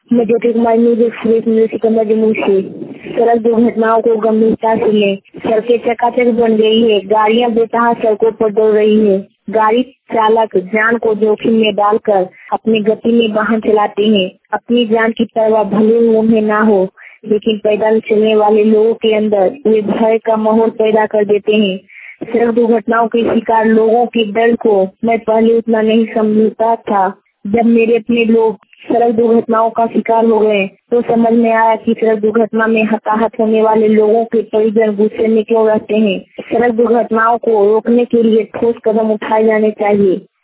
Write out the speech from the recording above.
मैं Jyoti Kumar news express news Sikandar Jamui से। सड़क दुर्घटनाओं को गंभीरता से लें। सड़कें चकाचक बन गई है। गाड़ियां बेतहा सड़कों पर दौड़ रही है। गाड़ी चालक जान को जोखिम में डालकर अपनी गति में वाहन चलाते हैं। अपनी जान की परवाह भले ही उन्हें ना हो, लेकिन पैदल चलने वाले लोगों के अंदर वे भय का माहौल पैदा कर देते हैं। सड़क दुर्घटनाओं के शिकार लोगों के दर्द को मैं पहले उतना नहीं समझता था। जब मेरे अपने लोग सड़क दुर्घटनाओं का शिकार हो गए तो समझ में आया कि सड़क दुर्घटना में हताहत होने वाले लोगों के परिजन गुस्से में क्यों रहते हैं। सड़क दुर्घटनाओं को रोकने के लिए ठोस कदम उठाए जाने चाहिए।